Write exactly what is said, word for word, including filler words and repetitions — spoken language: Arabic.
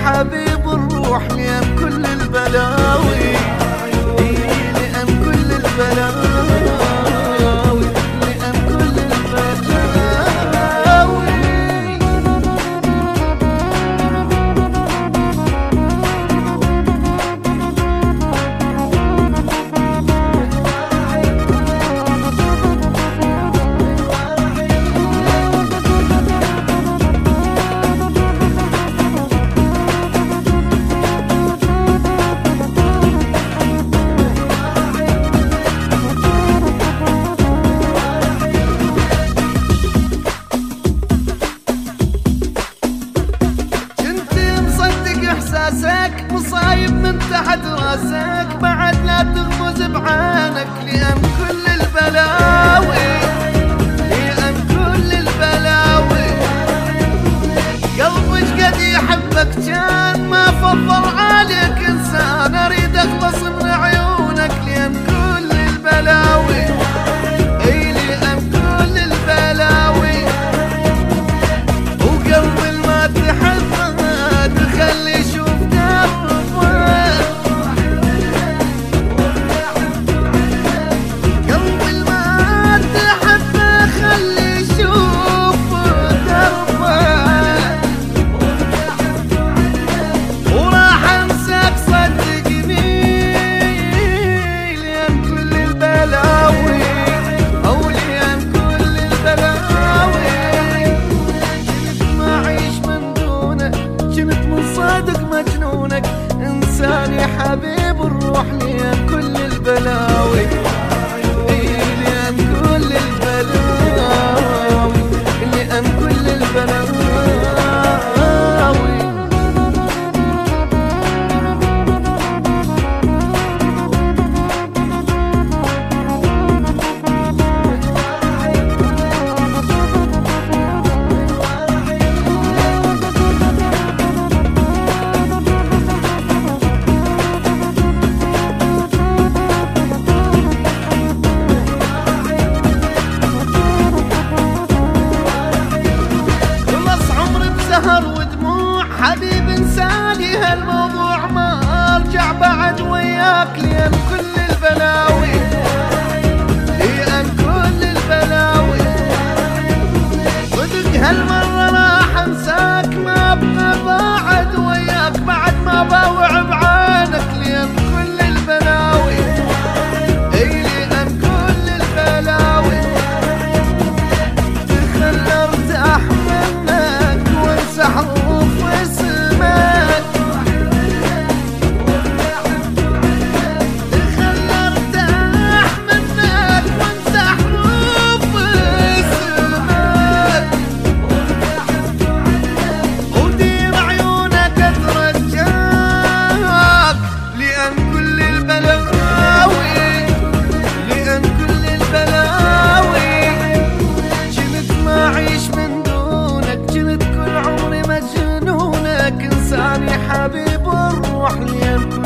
حبيب الروح لأن كل البلاوي، لأن كل البلاوي، لأن كل البلاوي. احساسك مصايب من تحت راسك، بعد لا تغمز بعينك لأن كل البلاوي، لأن كل البلاوي. قلبك قد يحبك كان ما فضل عليك انسان، اريد اخلص من عيونك لأن كل البلاوي، اي لأن كل البلاوي. وقلبي ما تحبه تخلي مجنونك إنسان يا حبيب الروح لأن كل البلاوي، لأن كل البلاوي، لأن كل البلاوي. سهر ودموع حبيب انساني هالموضوع، ما ارجع بعد وياك لأن كل البلاوي، لأن كل البلاوي. صدق هالمرة راح انساك، ما ابقى بعد وياك بعد ما باوع بعينك لأن كل البلاوي، اي لأن كل البلاوي. تخلى ارتاح منك وانسى حروف اسمك، تخلى ارتاح منك وانسى حروف اسمك. ودير عيونك اترجاك لأن كل البلاوي، لأن كل البلاوي. جنت ما اعيش من دونك، جنت كل عمري مجنونك إنسان يا حبيب الروح لأن